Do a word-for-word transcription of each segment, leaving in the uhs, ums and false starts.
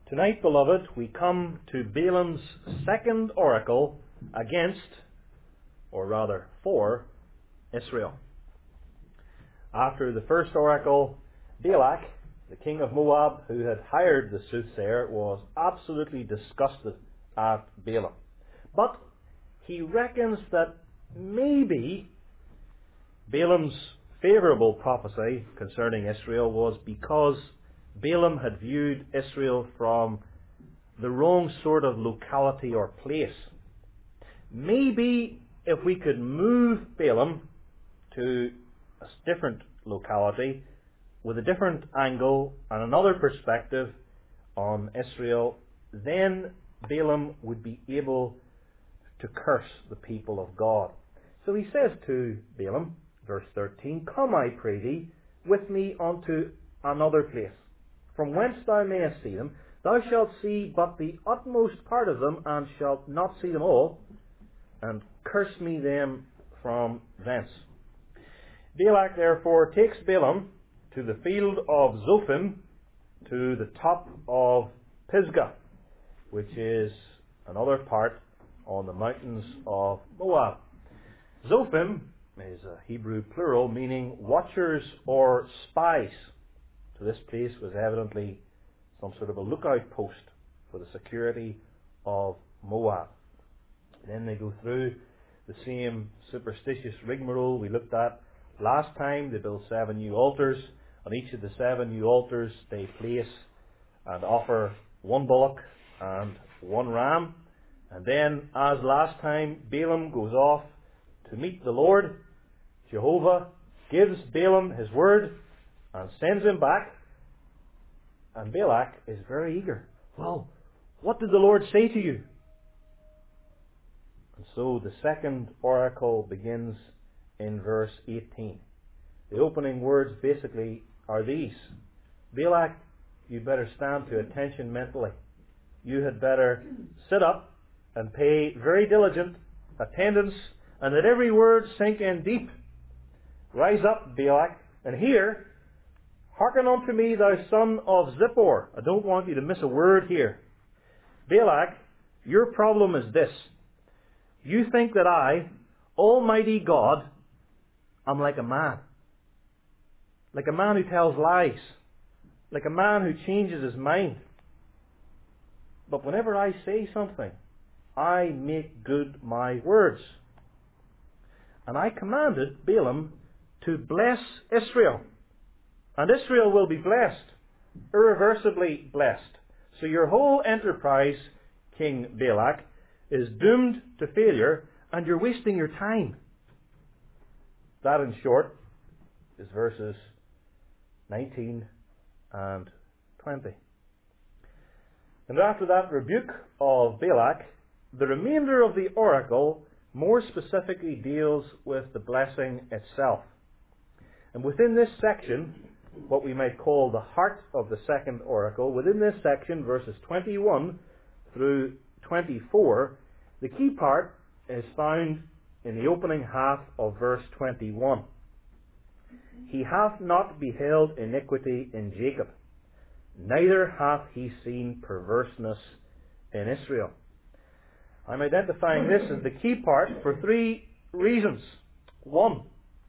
Tonight, beloved, we come to Balaam's second oracle against, or rather for, Israel. After the first oracle, Balak, the king of Moab, who had hired the soothsayer, was absolutely disgusted at Balaam. But he reckons that maybe Balaam's favourable prophecy concerning Israel was because Balaam had viewed Israel from the wrong sort of locality or place. Maybe if we could move Balaam to a different locality with a different angle and another perspective on Israel, then Balaam would be able to curse the people of God. So he says to Balaam, verse thirteen, "Come, I pray thee, with me unto another place, from whence thou mayest see them. Thou shalt see but the utmost part of them, and shalt not see them all, and curse me them from thence." Balak therefore takes Balaam to the field of Zophim, to the top of Pisgah, which is another part on the mountains of Moab. Zophim is a Hebrew plural meaning watchers or spies. So this place was evidently some sort of a lookout post for the security of Moab. Then they go through the same superstitious rigmarole we looked at last time. They build seven new altars. On each of the seven new altars they place and offer one bullock and one ram. And then, as last time, Balaam goes off to meet the Lord. Jehovah gives Balaam his word and sends him back. And Balak is very eager. Well, what did the Lord say to you? And so the second oracle begins in verse eighteen. The opening words basically are these: Balak, you better stand to attention mentally. You had better sit up and pay very diligent attendance, and let every word sink in deep. Rise up, Balak, and hear. Hearken unto me, thou son of Zippor. I don't want you to miss a word here. Balak, your problem is this. You think that I, Almighty God, am like a man. Like a man who tells lies. Like a man who changes his mind. But whenever I say something, I make good my words. And I commanded Balaam to bless Israel. And Israel will be blessed, irreversibly blessed. So your whole enterprise, King Balak, is doomed to failure, and you're wasting your time. That, in short, is verses nineteen and twenty. And after that rebuke of Balak, the remainder of the oracle more specifically deals with the blessing itself. And within this section, what we might call the heart of the second oracle, within this section, verses twenty-one through twenty-four, the key part is found in the opening half of verse twenty-one. He hath not beheld iniquity in Jacob, neither hath he seen perverseness in Israel. I'm identifying this as the key part for three reasons. One,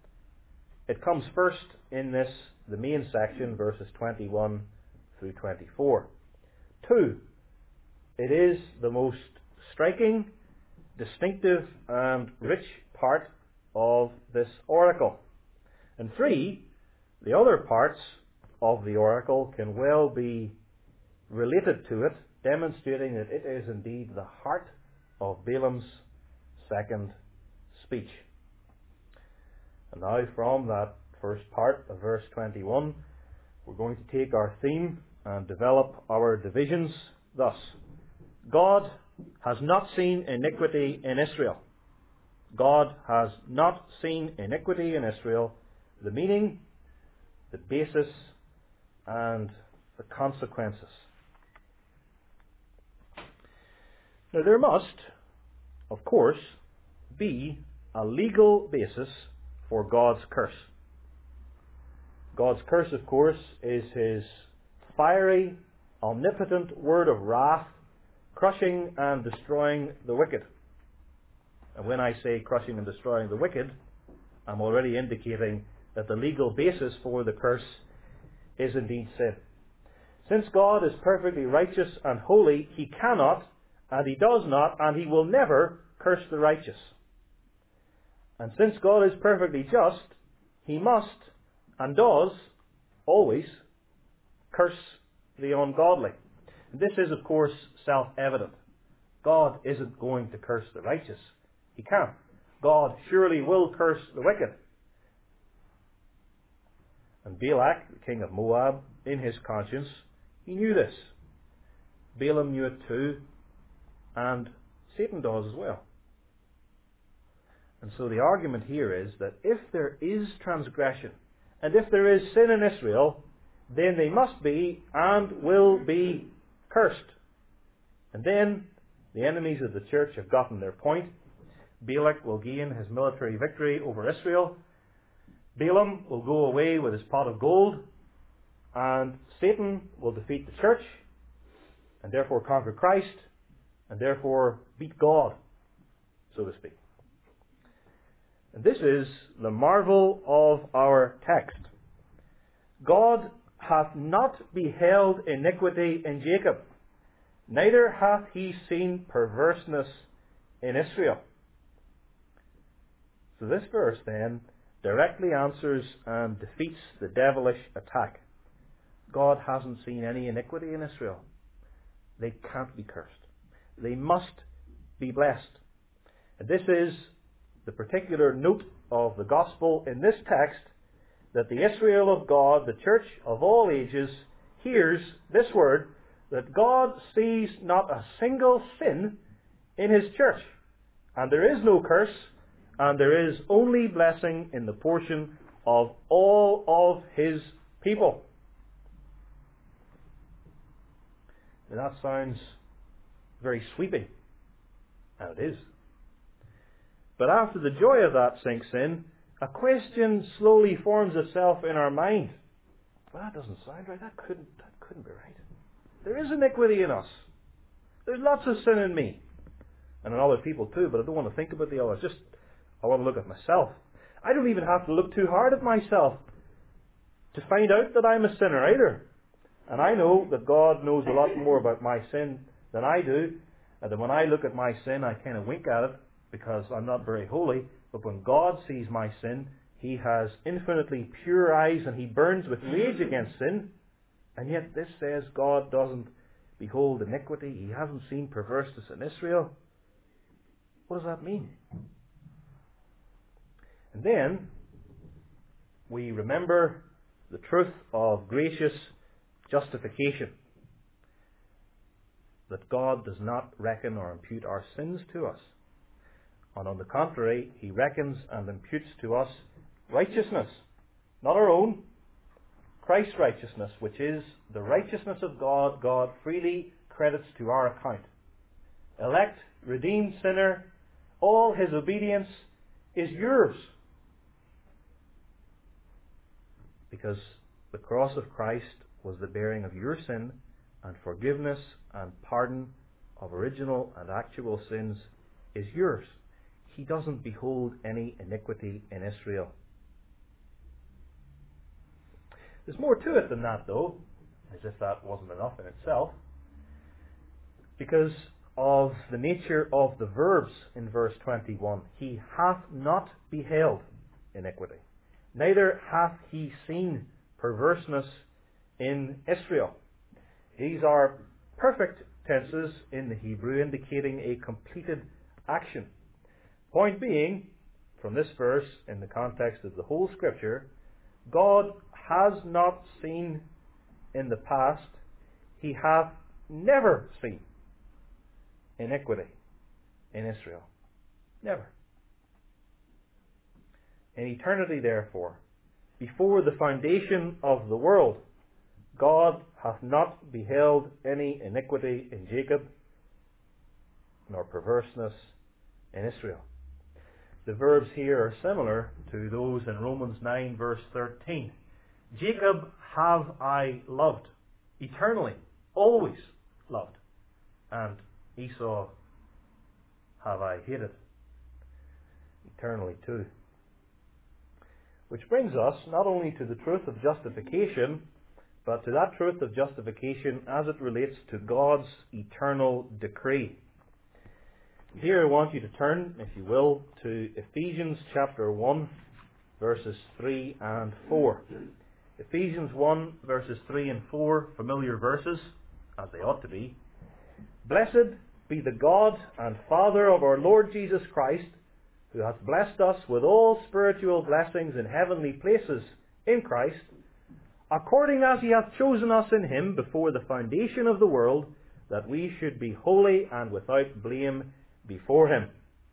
it comes first in this, the main section, verses twenty-one through twenty-four. Two, it is the most striking, distinctive, and rich part of this oracle. And three, the other parts of the oracle can well be related to it, demonstrating that it is indeed the heart of Balaam's second speech. And now from that first part of verse twenty-one, we're going to take our theme and develop our divisions thus. God has not seen iniquity in Israel. God has not seen iniquity in Israel. The meaning, the basis, and the consequences. Now there must, of course, be a legal basis for God's curse. God's curse, of course, is His fiery, omnipotent word of wrath, crushing and destroying the wicked. And when I say crushing and destroying the wicked, I'm already indicating that the legal basis for the curse is indeed sin. Since God is perfectly righteous and holy, He cannot, and He does not, and He will never curse the righteous. And since God is perfectly just, He must, and does, always curse the ungodly. And this is, of course, self-evident. God isn't going to curse the righteous. He can't. God surely will curse the wicked. And Balak, the king of Moab, in his conscience, he knew this. Balaam knew it too, and Satan does as well. And so the argument here is that if there is transgression, and if there is sin in Israel, then they must be and will be cursed. And then the enemies of the church have gotten their point. Balak will gain his military victory over Israel. Balaam will go away with his pot of gold. And Satan will defeat the church, and therefore conquer Christ, and therefore beat God, so to speak. And this is the marvel of our text. God hath not beheld iniquity in Jacob, neither hath He seen perverseness in Israel. So this verse then directly answers and defeats the devilish attack. God hasn't seen any iniquity in Israel. They can't be cursed. They must be blessed. And this is the particular note of the gospel in this text, that the Israel of God, the church of all ages, hears this word, that God sees not a single sin in His church. And there is no curse, and there is only blessing in the portion of all of His people. Now that sounds very sweeping, and it is. But after the joy of that sinks in, a question slowly forms itself in our mind. Well, that doesn't sound right. That couldn't, that couldn't be right. There is iniquity in us. There's lots of sin in me. And in other people too, but I don't want to think about the others. Just, I want to look at myself. I don't even have to look too hard at myself to find out that I'm a sinner either. And I know that God knows a lot more about my sin than I do. And that when I look at my sin, I kind of wink at it because I'm not very holy. But when God sees my sin, He has infinitely pure eyes and He burns with rage against sin. And yet this says God doesn't behold iniquity. He hasn't seen perverseness in Israel. What does that mean? And then we remember the truth of gracious justification. That God does not reckon or impute our sins to us. And on the contrary, He reckons and imputes to us righteousness. Not our own. Christ's righteousness, which is the righteousness of God, God freely credits to our account. Elect, redeemed sinner, all His obedience is yours. Because the cross of Christ was the bearing of your sin, and forgiveness and pardon of original and actual sins is yours. He doesn't behold any iniquity in Israel. There's more to it than that, though, as if that wasn't enough in itself, because of the nature of the verbs in verse twenty-one. He hath not beheld iniquity, neither hath He seen perverseness in Israel. These are perfect tenses in the Hebrew, indicating a completed action. Point being, from this verse, in the context of the whole Scripture, God has not seen in the past, He hath never seen iniquity in Israel. Never. In eternity, therefore, before the foundation of the world, God hath not beheld any iniquity in Jacob, nor perverseness in Israel. The verbs here are similar to those in Romans nine verse thirteen. Jacob have I loved eternally, always loved, and Esau have I hated eternally too. Which brings us not only to the truth of justification, but to that truth of justification as it relates to God's eternal decree. Here I want you to turn, if you will, to Ephesians chapter one, verses three and four. Ephesians one, verses three and four, familiar verses, as they ought to be. Blessed be the God and Father of our Lord Jesus Christ, who hath blessed us with all spiritual blessings in heavenly places in Christ, according as he hath chosen us in him before the foundation of the world, that we should be holy and without blame before him.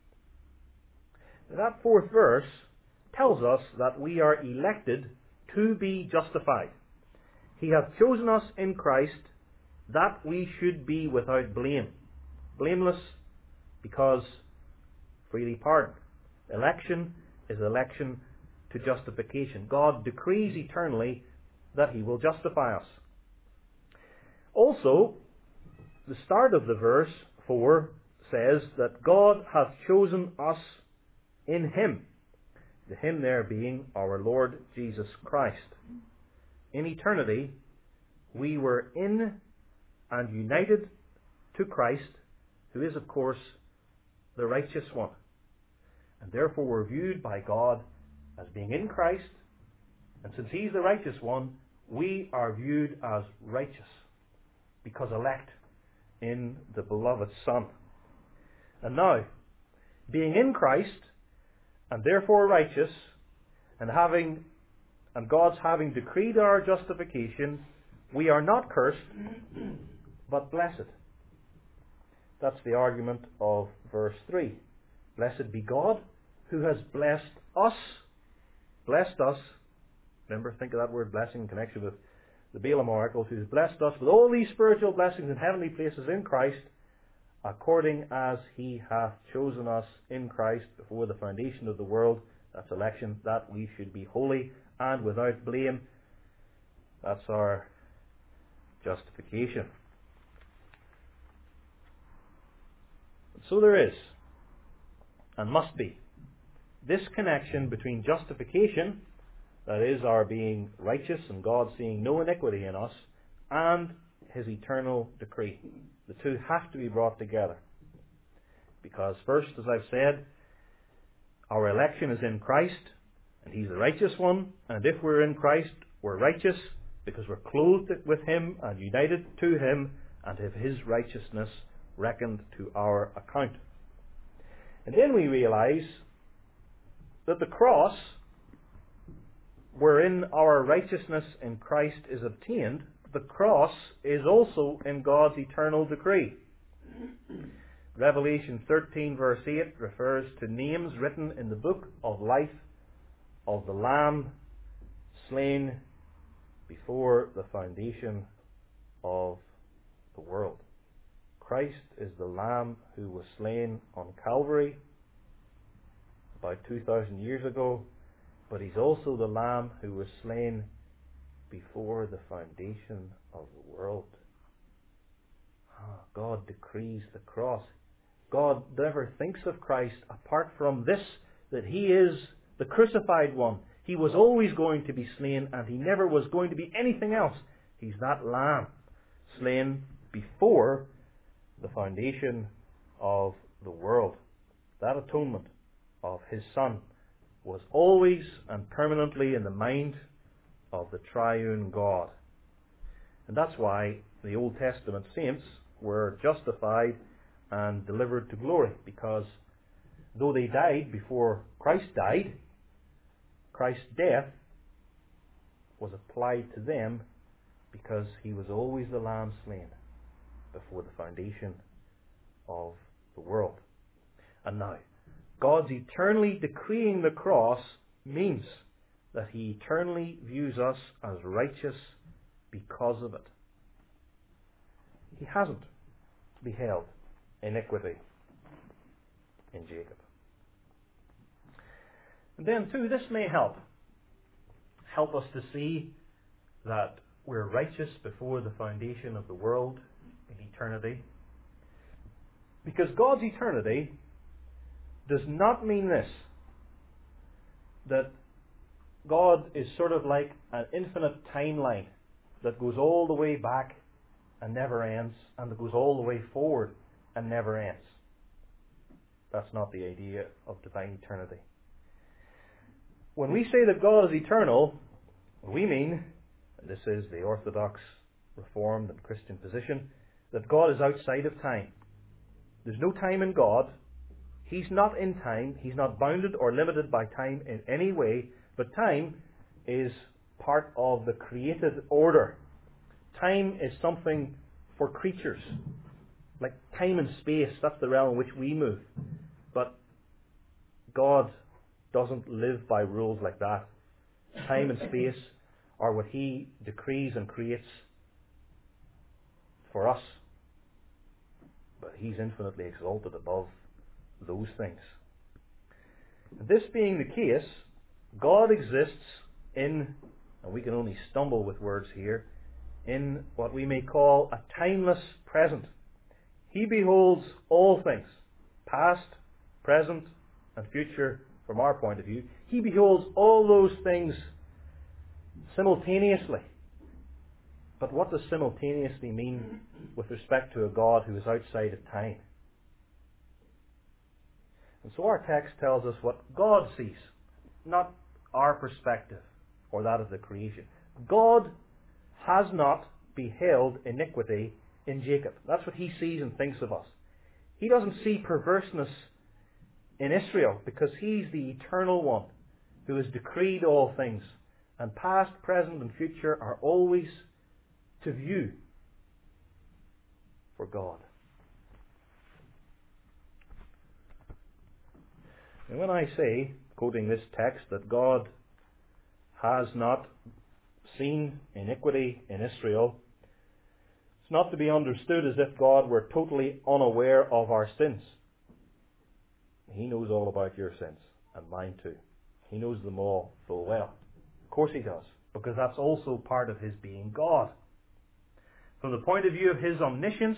That fourth verse tells us that we are elected to be justified. He hath chosen us in Christ that we should be without blame. Blameless because freely pardoned. Election is election to justification. God decrees eternally that he will justify us. Also, the start of the verse four says that God hath chosen us in him. The him there being our Lord Jesus Christ. In eternity, we were in and united to Christ, who is, of course, the righteous one. And therefore we're viewed by God as being in Christ. And since he's the righteous one, we are viewed as righteous, because elect in the beloved Son. And now, being in Christ, and therefore righteous, and having and God's having decreed our justification, we are not cursed, but blessed. That's the argument of verse three. Blessed be God, who has blessed us, blessed us, remember, think of that word blessing in connection with the Balaam oracles, who has blessed us with all these spiritual blessings in heavenly places in Christ, according as he hath chosen us in Christ before the foundation of the world. That's election, that we should be holy and without blame. That's our justification. So there is, and must be, this connection between justification, that is our being righteous and God seeing no iniquity in us, and his eternal decree. The two have to be brought together. Because first, as I've said, our election is in Christ, and he's the righteous one, and if we're in Christ, we're righteous because we're clothed with him and united to him, and have his righteousness reckoned to our account. And then we realize that the cross, wherein our righteousness in Christ is obtained, the cross is also in God's eternal decree. Revelation thirteen verse eight refers to names written in the book of life of the Lamb slain before the foundation of the world. Christ is the Lamb who was slain on Calvary about two thousand years ago, but he's also the Lamb who was slain before the foundation of the world. Ah, God decrees the cross. God never thinks of Christ apart from this, that he is the crucified one. He was always going to be slain, and he never was going to be anything else. He's that Lamb slain before the foundation of the world. That atonement of his Son was always and permanently in the mind of the triune God. And that's why the Old Testament saints were justified and delivered to glory, because though they died before Christ died, Christ's death was applied to them because he was always the Lamb slain before the foundation of the world. And now, God's eternally decreeing the cross means that he eternally views us as righteous because of it. He hasn't beheld iniquity in Jacob. And then too, this may help. Help us to see that we're righteous before the foundation of the world in eternity. Because God's eternity does not mean this, that God is sort of like an infinite timeline that goes all the way back and never ends, and that goes all the way forward and never ends. That's not the idea of divine eternity. When we say that God is eternal, we mean, and this is the Orthodox, Reformed and Christian position, that God is outside of time. There's no time in God. He's not in time. He's not bounded or limited by time in any way, but time is part of the created order. Time is something for creatures. Like time and space, that's the realm in which we move. But God doesn't live by rules like that. Time and space are what He decrees and creates for us. But He's infinitely exalted above those things. This being the case, God exists in, and we can only stumble with words here, in what we may call a timeless present. He beholds all things, past, present, and future from our point of view. He beholds all those things simultaneously. But what does simultaneously mean with respect to a God who is outside of time? And so our text tells us what God sees, not our perspective or that of the creation. God has not beheld iniquity in Jacob. That's what He sees and thinks of us. He doesn't see perverseness in Israel because He's the eternal one who has decreed all things. And past, present and future are always to view for God. And when I say, quoting this text, that God has not seen iniquity in Israel, it's not to be understood as if God were totally unaware of our sins. He knows all about your sins, and mine too. He knows them all full well. Of course He does, because that's also part of His being God. From the point of view of His omniscience,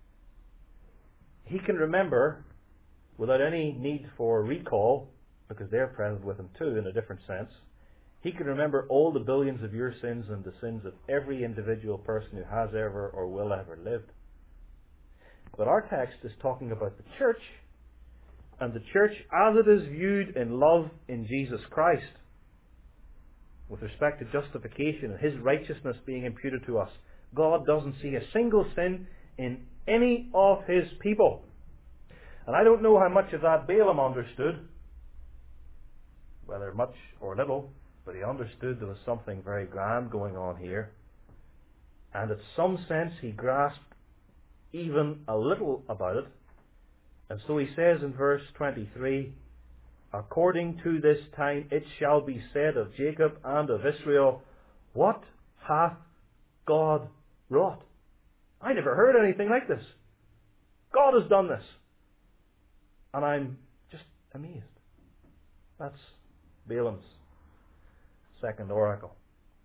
He can remember, without any need for recall, because they're present with Him too in a different sense, He can remember all the billions of your sins and the sins of every individual person who has ever or will ever lived. But our text is talking about the church, and the church as it is viewed in love in Jesus Christ, with respect to justification and His righteousness being imputed to us. God doesn't see a single sin in any of His people. And I don't know how much of that Balaam understood, whether much or little, but he understood there was something very grand going on here. And in some sense he grasped even a little about it. And so he says in verse twenty-three, according to this time it shall be said of Jacob and of Israel, what hath God wrought? I never heard anything like this. God has done this. And I'm just amazed. That's Balaam's second oracle.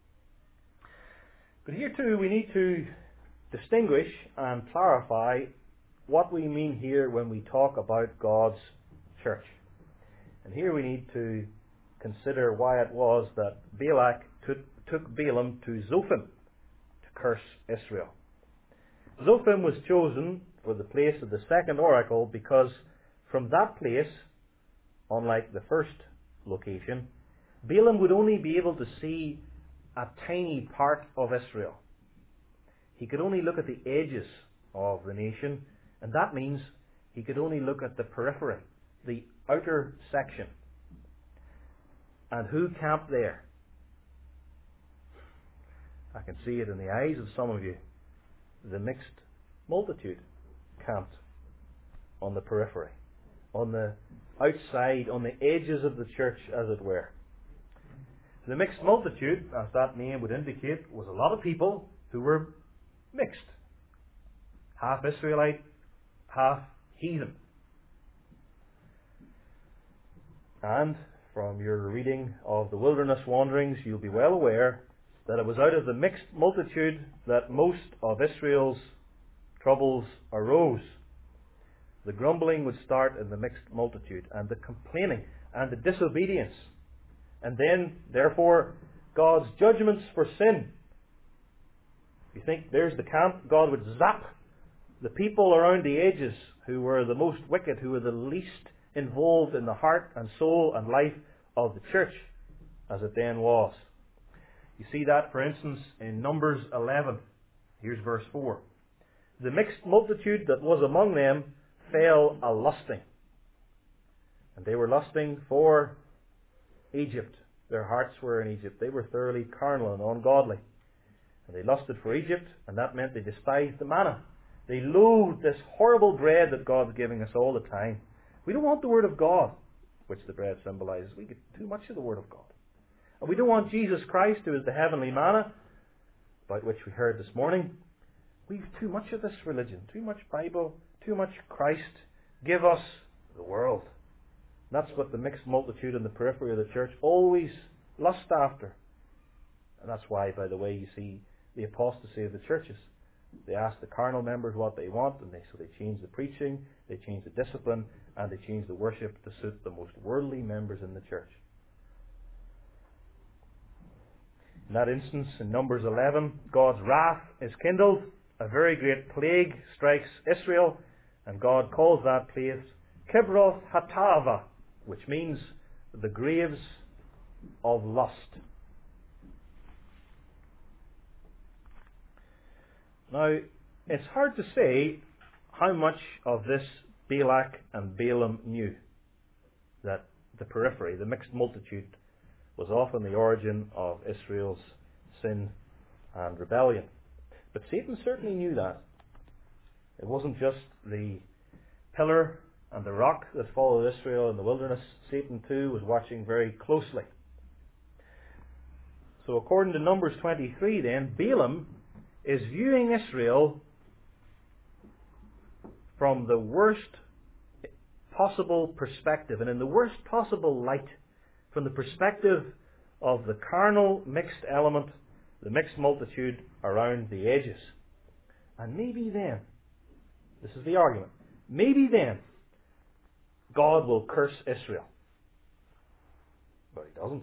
But here too we need to distinguish and clarify what we mean here when we talk about God's church. And here we need to consider why it was that Balak took, took Balaam to Zophim to curse Israel. Zophim was chosen for the place of the second oracle because from that place, unlike the first location, Balaam would only be able to see a tiny part of Israel. He could only look at the edges of the nation, and that means he could only look at the periphery, the outer section. And who camped there? I can see it in the eyes of some of you. The mixed multitude camped on the periphery, on the outside, on the edges of the church, as it were. The mixed multitude, as that name would indicate, was a lot of people who were mixed. Half Israelite, half heathen. And from your reading of the wilderness wanderings, you'll be well aware that it was out of the mixed multitude that most of Israel's troubles arose. The grumbling would start in the mixed multitude, and the complaining, and the disobedience. And then, therefore, God's judgments for sin. You think there's the camp, God would zap the people around the ages who were the most wicked, who were the least involved in the heart and soul and life of the church, as it then was. You see that, for instance, in Numbers eleven. Here's verse four. The mixed multitude that was among them fell a lusting. And they were lusting for Egypt. Their hearts were in Egypt. They were thoroughly carnal and ungodly. And they lusted for Egypt, and that meant they despised the manna. They loathed this horrible bread that God's giving us all the time. We don't want the Word of God, which the bread symbolizes. We get too much of the Word of God. And we don't want Jesus Christ, who is the heavenly manna, about which we heard this morning. We've too much of this religion, too much Bible, too much Christ. Give us the world. That's what the mixed multitude in the periphery of the church always lust after. And that's why, by the way, you see the apostasy of the churches. They ask the carnal members what they want, and they, so they change the preaching, they change the discipline, and they change the worship to suit the most worldly members in the church. In that instance, in Numbers eleven, God's wrath is kindled. A very great plague strikes Israel, and God calls that place Kibroth Hatava, which means the graves of lust. Now, it's hard to say how much of this Balak and Balaam knew, that the periphery, the mixed multitude, was often the origin of Israel's sin and rebellion. But Satan certainly knew that. It wasn't just the pillar and the rock that followed Israel in the wilderness. Satan too was watching very closely. So according to Numbers twenty-three then, Balaam is viewing Israel from the worst possible perspective, and in the worst possible light, from the perspective of the carnal mixed element, the mixed multitude around the edges. And maybe then, this is the argument, maybe then God will curse Israel. But he doesn't.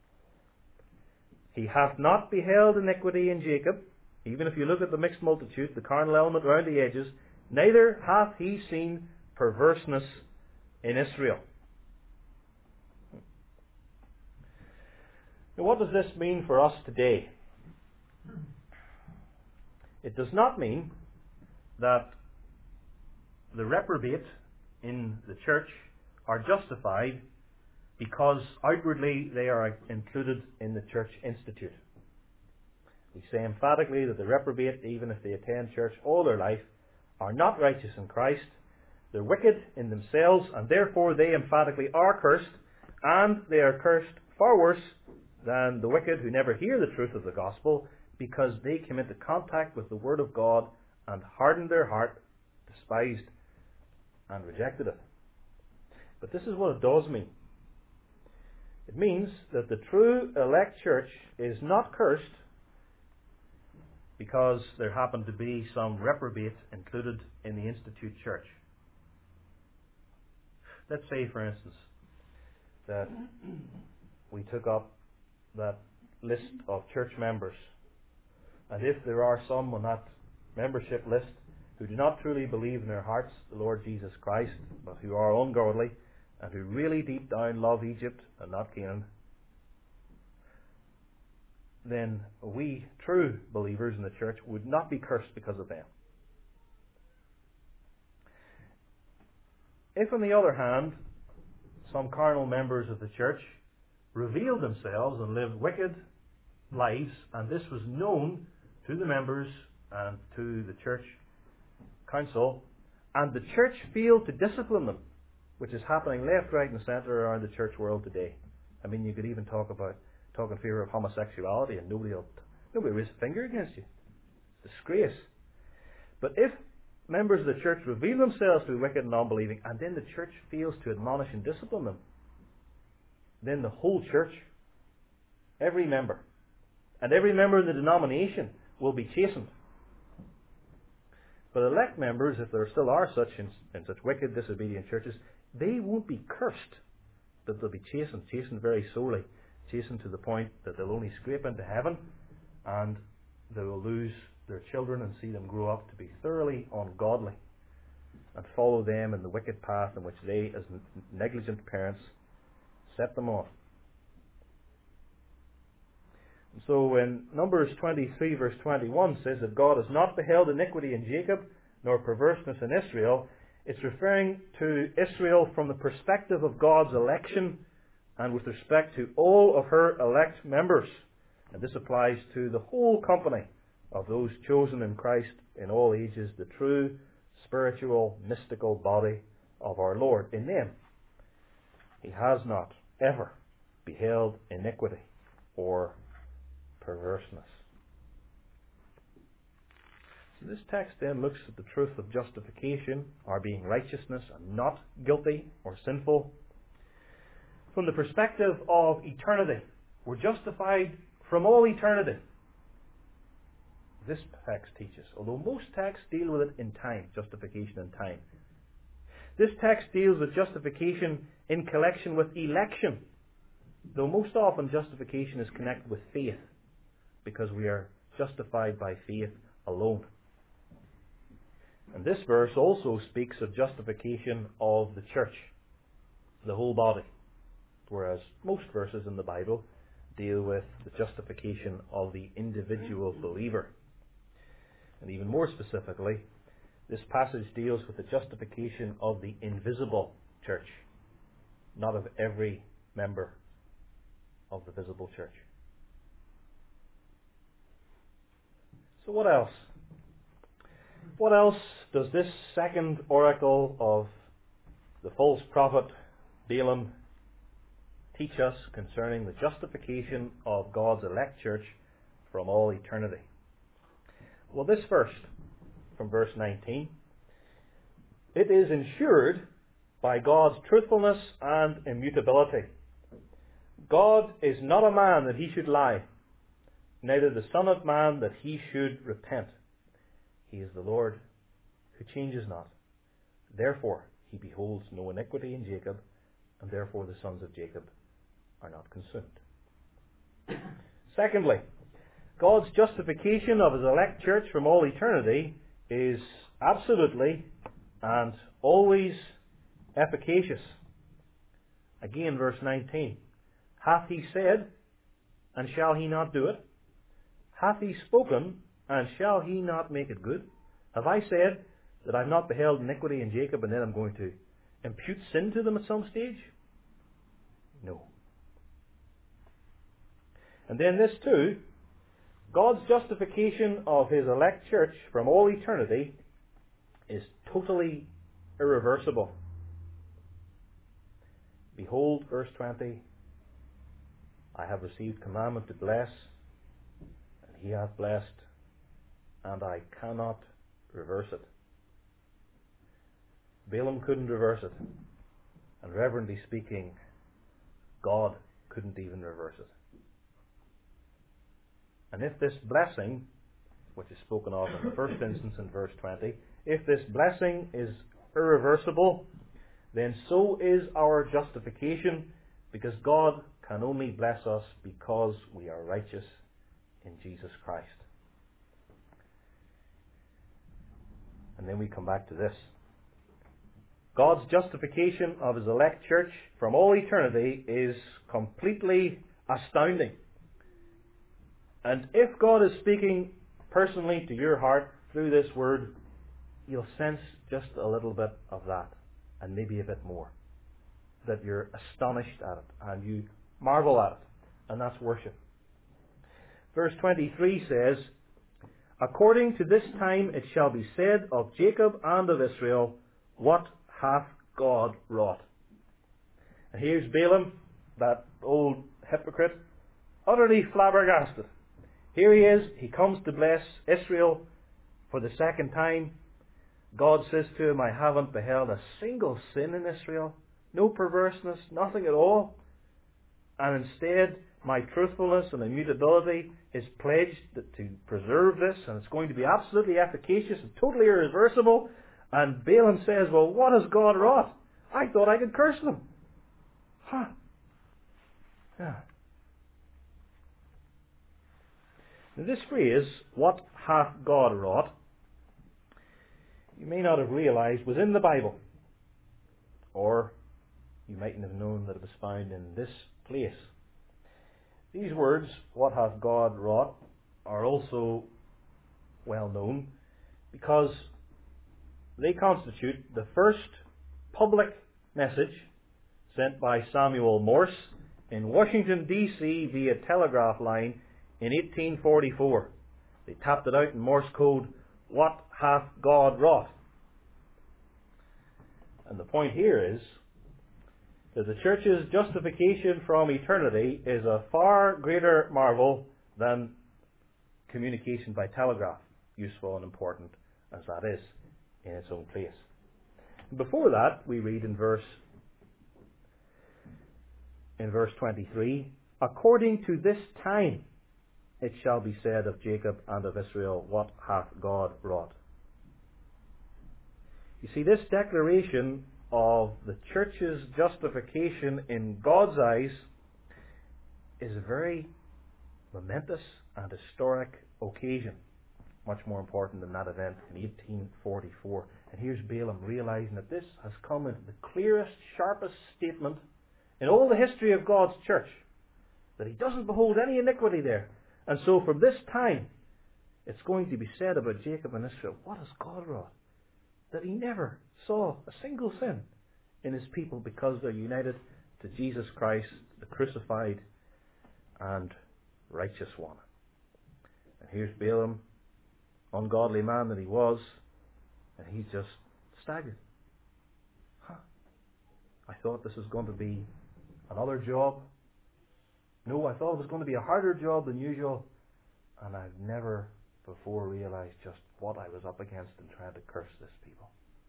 He hath not beheld iniquity in Jacob. Even if you look at the mixed multitude, the carnal element around the edges, neither hath he seen perverseness in Israel. Now, what does this mean for us today? It does not mean that the reprobate in the church are justified because outwardly they are included in the church institute. We say emphatically that the reprobate, even if they attend church all their life, are not righteous in Christ. They're wicked in themselves, and therefore they emphatically are cursed, and they are cursed far worse than the wicked who never hear the truth of the gospel, because they came into contact with the Word of God and hardened their heart, despised and rejected it. But this is what it does mean. It means that the true elect church is not cursed because there happened to be some reprobate included in the Institute Church. Let's say, for instance, that we took up that list of church members, and if there are some on that membership list who do not truly believe in their hearts the Lord Jesus Christ, but who are ungodly, and who really deep down love Egypt and not Canaan, then we, true believers in the church, would not be cursed because of them. If, on the other hand, some carnal members of the church revealed themselves and lived wicked lives, and this was known to the members and to the church council, and the church failed to discipline them, which is happening left, right and centre around the church world today. I mean, you could even talk about talk in favour of homosexuality and nobody will nobody will raise a finger against you. It's a disgrace. But if members of the church reveal themselves to be wicked and unbelieving, and then the church fails to admonish and discipline them, then the whole church, every member, and every member of the denomination will be chastened. But elect members, if there still are such in, in such wicked, disobedient churches, they won't be cursed, but they'll be chastened, chastened very sorely, chastened to the point that they'll only scrape into heaven, and they will lose their children and see them grow up to be thoroughly ungodly and follow them in the wicked path in which they, as negligent parents, set them on. And so in Numbers twenty-three verse twenty-one says that God has not beheld iniquity in Jacob, nor perverseness in Israel. It's referring to Israel from the perspective of God's election and with respect to all of her elect members. And this applies to the whole company of those chosen in Christ in all ages, the true spiritual, mystical body of our Lord. In them, He has not ever beheld iniquity or perverseness. So this text then looks at the truth of justification, our being righteousness and not guilty or sinful, from the perspective of eternity. We're justified from all eternity. This text teaches, although most texts deal with it in time, justification in time. This text deals with justification in connection with election, though most often justification is connected with faith, because we are justified by faith alone. And this verse also speaks of justification of the church, the whole body, whereas most verses in the Bible deal with the justification of the individual believer. And even more specifically, this passage deals with the justification of the invisible church, not of every member of the visible church. So what else? What else does this second oracle of the false prophet Balaam teach us concerning the justification of God's elect church from all eternity? Well, this first, from verse nineteen, it is ensured by God's truthfulness and immutability. God is not a man that He should lie, neither the Son of Man that He should repent. He is the Lord who changes not. Therefore He beholds no iniquity in Jacob, and therefore the sons of Jacob are not consumed. Secondly, God's justification of His elect church from all eternity is absolutely and always efficacious. Again, verse nineteen. Hath He said, and shall He not do it? Hath He spoken, and shall He not make it good? Have I said that I've not beheld iniquity in Jacob, and then I'm going to impute sin to them at some stage? No. And then this too, God's justification of His elect church from all eternity is totally irreversible. Behold, verse twenty, I have received commandment to bless, and He hath blessed, and I cannot reverse it. Balaam couldn't reverse it, and reverently speaking, God couldn't even reverse it. And if this blessing, which is spoken of in the first instance in verse twenty, if this blessing is irreversible, then so is our justification, because God can only bless us because we are righteous in Jesus Christ. And then we come back to this. God's justification of His elect church from all eternity is completely astounding. And if God is speaking personally to your heart through this word, you'll sense just a little bit of that, and maybe a bit more. That you're astonished at it, and you marvel at it, and that's worship. Verse twenty-three says, According to this time it shall be said of Jacob and of Israel, What hath God wrought? And here's Balaam, that old hypocrite, utterly flabbergasted. Here he is, he comes to bless Israel for the second time. God says to him, I haven't beheld a single sin in Israel, no perverseness, nothing at all. And instead, my truthfulness and immutability is pledged to preserve this, and it's going to be absolutely efficacious and totally irreversible. And Balaam says, well, what has God wrought? I thought I could curse them. Huh. Yeah. Now this phrase, what hath God wrought, you may not have realized was in the Bible. Or you mightn't have known that it was found in this place. These words, what hath God wrought, are also well known because they constitute the first public message sent by Samuel Morse in Washington, D C via telegraph line in eighteen forty-four. They tapped it out in Morse code, what hath God wrought? And the point here is that the church's justification from eternity is a far greater marvel than communication by telegraph, useful and important as that is in its own place. Before that, we read in verse in verse twenty-three, according to this time it shall be said of Jacob and of Israel, what hath God wrought? You see, this declaration of the church's justification in God's eyes is a very momentous and historic occasion. Much more important than that event in eighteen forty-four. And here's Balaam realizing that this has come into the clearest, sharpest statement in all the history of God's church, that he doesn't behold any iniquity there. And so from this time, it's going to be said about Jacob and Israel, what has God wrought? That he never saw a single sin in his people because they're united to Jesus Christ, the crucified and righteous one. And here's Balaam, ungodly man that he was, and he's just staggered. Huh. I thought this was going to be another job. No, I thought it was going to be a harder job than usual, and I've never before realized just what I was up against in trying to curse this people.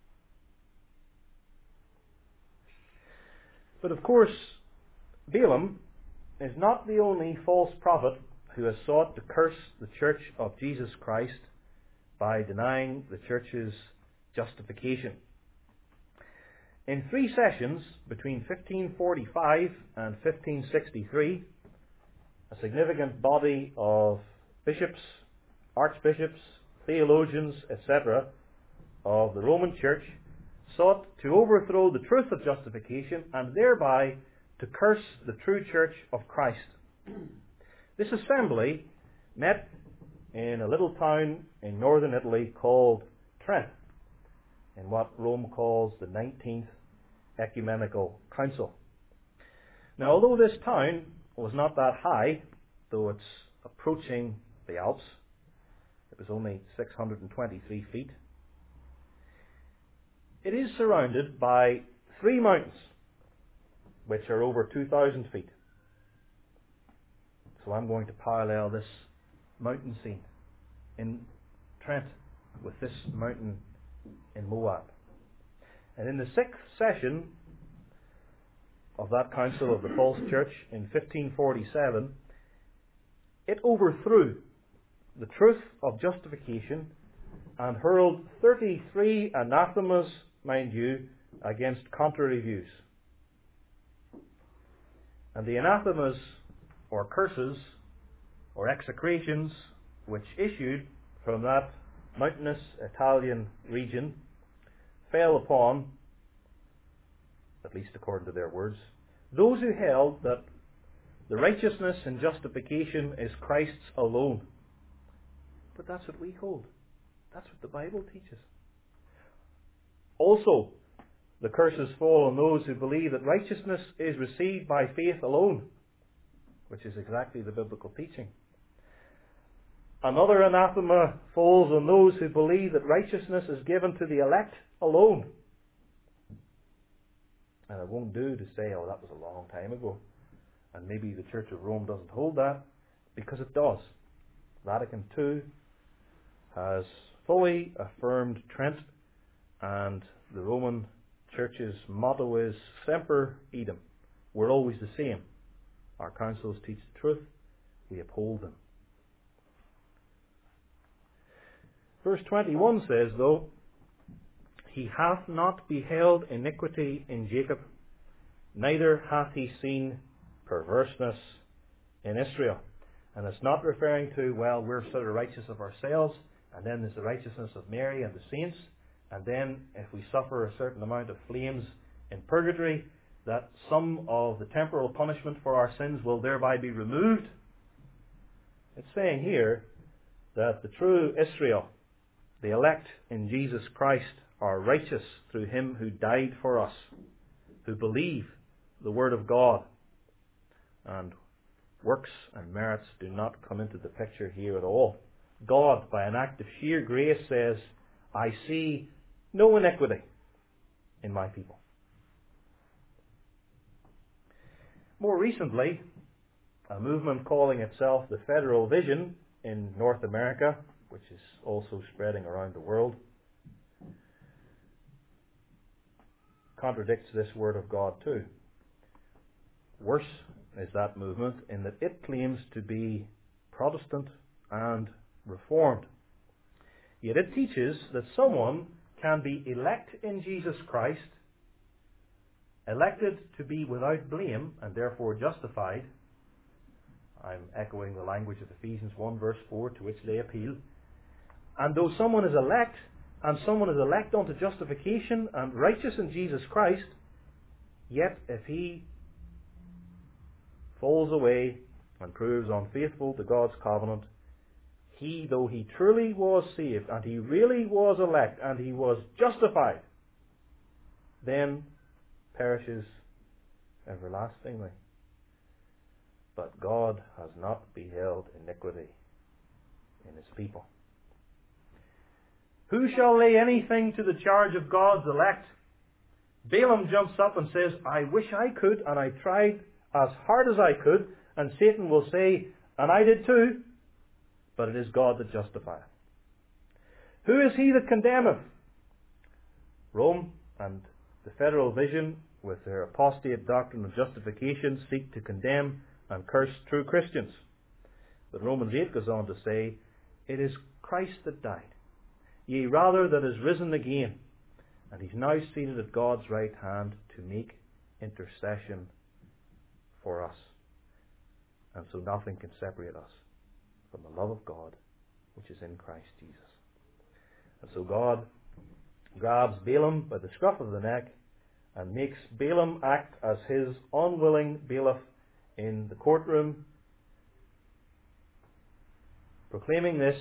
But of course, Balaam is not the only false prophet who has sought to curse the church of Jesus Christ by denying the church's justification. In three sessions between fifteen forty-five and fifteen sixty-three, a significant body of bishops, archbishops, theologians, et cetera of the Roman Church sought to overthrow the truth of justification and thereby to curse the true church of Christ. This assembly met in a little town in northern Italy called Trent, in what Rome calls the nineteenth Ecumenical Council. Now, although this town was not that high, though it's approaching the Alps, it was only six hundred twenty-three feet, it is surrounded by three mountains, which are over two thousand feet. So I'm going to parallel this mountain scene in Trent with this mountain in Moab. And in the sixth session of that council of the false church in fifteen forty-seven, it overthrew the truth of justification and hurled thirty-three anathemas, mind you, against contrary views. And the anathemas, or curses, or execrations, which issued from that mountainous Italian region, fell upon, at least according to their words, those who held that the righteousness and justification is Christ's alone. But that's what we hold. That's what the Bible teaches. Also, the curses fall on those who believe that righteousness is received by faith alone, which is exactly the biblical teaching. Another anathema falls on those who believe that righteousness is given to the elect alone. And it won't do to say, oh, that was a long time ago, and maybe the Church of Rome doesn't hold that, because it does. Vatican Two has fully affirmed Trent, and the Roman Church's motto is Semper Idem. We're always the same. Our counsels teach the truth. We uphold them. Verse twenty-one says, though, He hath not beheld iniquity in Jacob, neither hath he seen perverseness in Israel. And it's not referring to, well, we're sort of righteous of ourselves, and then there's the righteousness of Mary and the saints, and then if we suffer a certain amount of flames in purgatory, that some of the temporal punishment for our sins will thereby be removed. It's saying here that the true Israel, the elect in Jesus Christ, are righteous through Him who died for us, who believe the Word of God. And works and merits do not come into the picture here at all. God, by an act of sheer grace, says, I see no iniquity in my people. More recently, a movement calling itself the Federal Vision in North America, which is also spreading around the world, contradicts this Word of God too. Worse is that movement in that it claims to be Protestant and Reformed. Yet it teaches that someone can be elect in Jesus Christ, elected to be without blame and therefore justified. I'm echoing the language of Ephesians one verse four, to which they appeal. And though someone is elect, and someone is elect unto justification and righteous in Jesus Christ, yet if he falls away and proves unfaithful to God's covenant, he, though he truly was saved, and he really was elect, and he was justified, then perishes everlastingly. But God has not beheld iniquity in His people. Who shall lay anything to the charge of God's elect? Balaam jumps up and says, I wish I could, and I tried as hard as I could. And Satan will say, and I did too. But it is God that justifieth. Who is he that condemneth? Rome and the Federal Vision, with their apostate doctrine of justification, seek to condemn and curse true Christians. But Romans eight goes on to say, it is Christ that died, yea, rather that is risen again, and He's now seated at God's right hand to make intercession for us. And so nothing can separate us from the love of God which is in Christ Jesus. And so God grabs Balaam by the scruff of the neck and makes Balaam act as his unwilling bailiff in the courtroom, proclaiming this: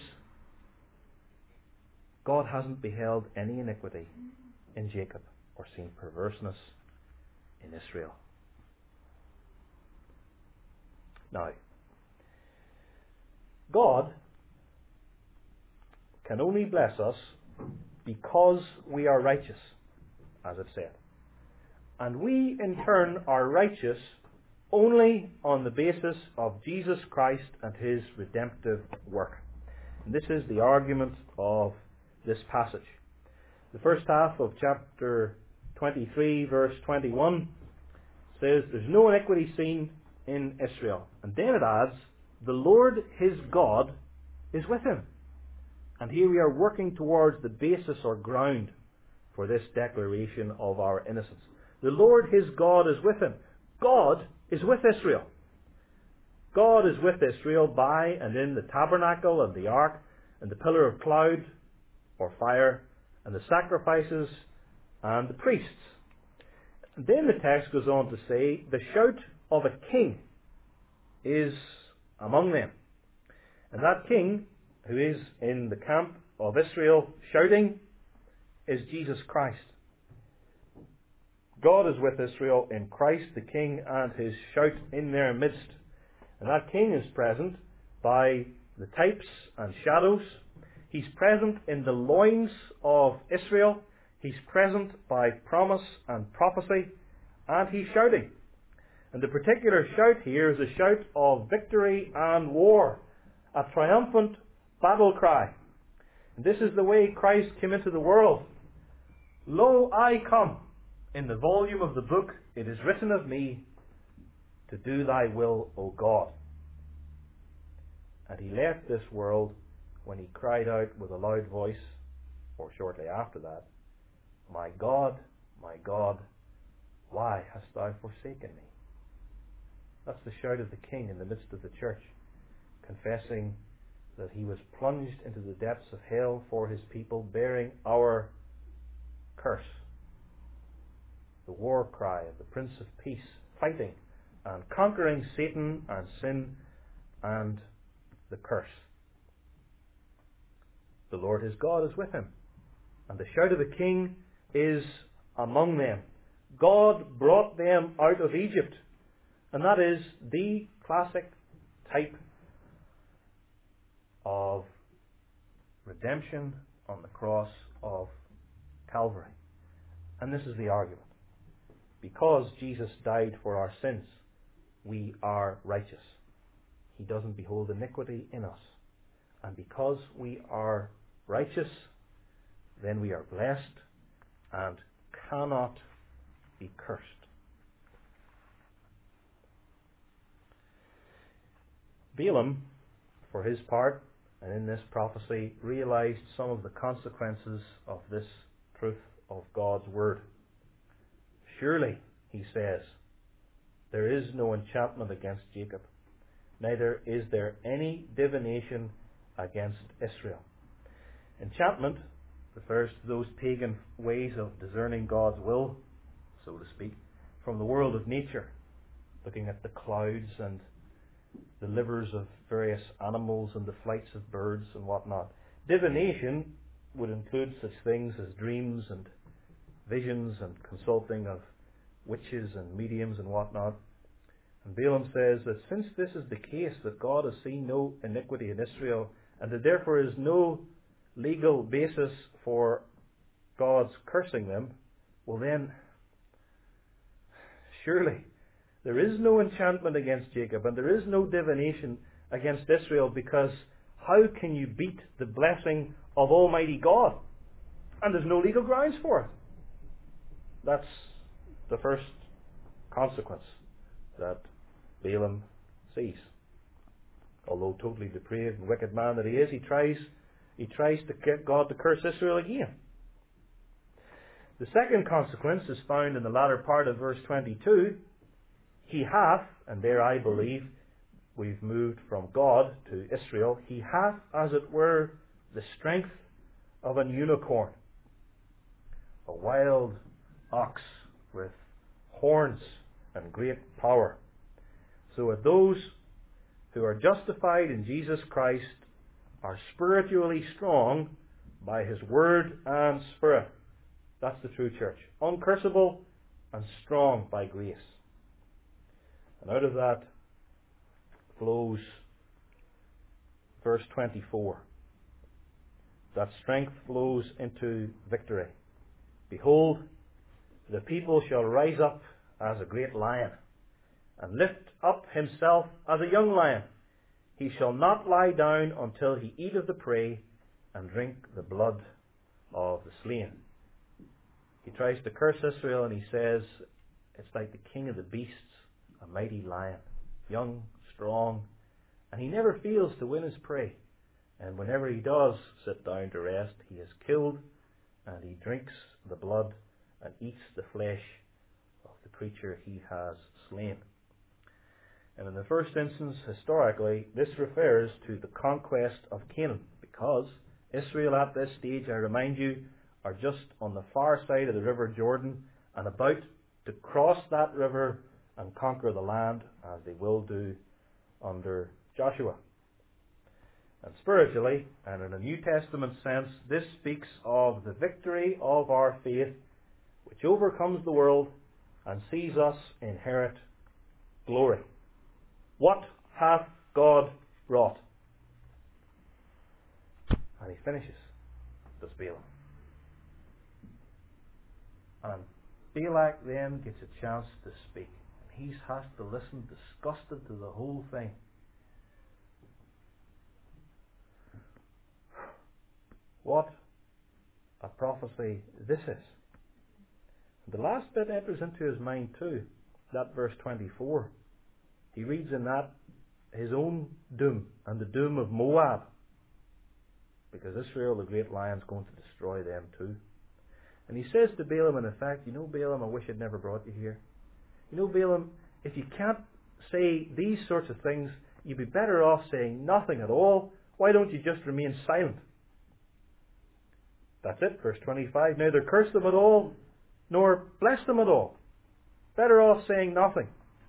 God hasn't beheld any iniquity in Jacob or seen perverseness in Israel. Now, God can only bless us because we are righteous, as I've said. And we, in turn, are righteous only on the basis of Jesus Christ and His redemptive work. And this is the argument of this passage. The first half of chapter twenty-three, verse twenty-one, says, there's no iniquity seen in Israel. And then it adds, the Lord his God is with him. And here we are working towards the basis or ground for this declaration of our innocence. The Lord his God is with him. God is with Israel. God is with Israel by and in the tabernacle and the ark and the pillar of cloud or fire and the sacrifices and the priests. And then the text goes on to say, the shout of a king is among them. And that king, who is in the camp of Israel shouting, is Jesus Christ. God is with Israel in Christ the King and his shout in their midst. And that king is present by the types and shadows. He's present in the loins of Israel. He's present by promise and prophecy. And he's shouting. And the particular shout here is a shout of victory and war. A triumphant battle cry. And this is the way Christ came into the world. Lo, I come. In the volume of the book it is written of me to do thy will, O God. And he left this world when he cried out with a loud voice, or shortly after that, My God, my God, why hast thou forsaken me? That's the shout of the King in the midst of the church, confessing that he was plunged into the depths of hell for his people, bearing our curse. The war cry of the Prince of Peace, fighting and conquering Satan and sin and the curse. The Lord his God is with him, and the shout of the King is among them. God brought them out of Egypt, and that is the classic type of redemption on the cross of Calvary. And this is the argument. Because Jesus died for our sins, we are righteous. He doesn't behold iniquity in us. And because we are righteous, then we are blessed and cannot be cursed. Balaam, for his part, and in this prophecy, realized some of the consequences of this truth of God's word. Surely, he says, there is no enchantment against Jacob, neither is there any divination against Israel. Enchantment refers to those pagan ways of discerning God's will, so to speak, from the world of nature, looking at the clouds and the livers of various animals and the flights of birds and whatnot. Divination would include such things as dreams and visions and consulting of witches and mediums and whatnot. And Balaam says that since this is the case, that God has seen no iniquity in Israel, and that therefore is no legal basis for God's cursing them, well then, surely there is no enchantment against Jacob, and there is no divination against Israel, because how can you beat the blessing of Almighty God? And there's no legal grounds for it. That's the first consequence that Balaam sees. Although totally depraved and wicked man that he is, he tries, he tries to get God to curse Israel again. The second consequence is found in the latter part of verse twenty-two. He hath, and there I believe we've moved from God to Israel, he hath, as it were, the strength of an unicorn, a wild ox with horns and great power. So that those who are justified in Jesus Christ are spiritually strong by his word and spirit. That's the true church. Uncursable and strong by grace. And out of that flows verse twenty-four. That strength flows into victory. Behold, the people shall rise up as a great lion, and lift up himself as a young lion. He shall not lie down until he eat of the prey, and drink the blood of the slain. He tries to curse Israel, and he says, it's like the king of the beasts, a mighty lion, young, strong, and he never fails to win his prey. And whenever he does sit down to rest, he is killed, and he drinks the blood and eats the flesh of the creature he has slain. And in the first instance, historically, this refers to the conquest of Canaan, because Israel at this stage, I remind you, are just on the far side of the river Jordan and about to cross that river and conquer the land, as they will do under Joshua. And spiritually, and in a New Testament sense, this speaks of the victory of our faith, which overcomes the world and sees us inherit glory. What hath God wrought? And he finishes, does Balaam. And Balak then gets a chance to speak. And he has to listen, disgusted to the whole thing. What a prophecy this is. The last bit enters into his mind too, that verse twenty-four. he reads in that his own doom and the doom of Moab, because Israel, the great lion, is going to destroy them too. And he says to Balaam, in effect, you know, Balaam, I wish I'd never brought you here. You know, Balaam, if you can't say these sorts of things, you'd be better off saying nothing at all. Why don't you just remain silent? That's it, verse twenty-five. Neither curse them at all, nor bless them at all. Better off saying nothing.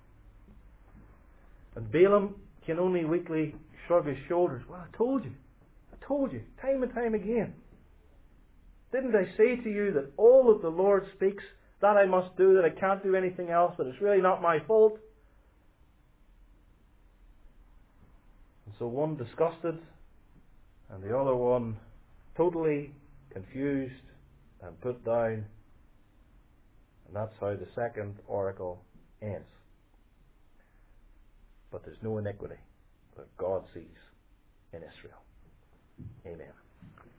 And Balaam can only weakly shrug his shoulders. Well, I told you. I told you, time and time again. Didn't I say to you that all that the Lord speaks, that I must do, that I can't do anything else, that it's really not my fault? And so one disgusted, and the other one totally confused and put down. And that's how the second oracle ends. But there's no iniquity that God sees in Israel. Amen.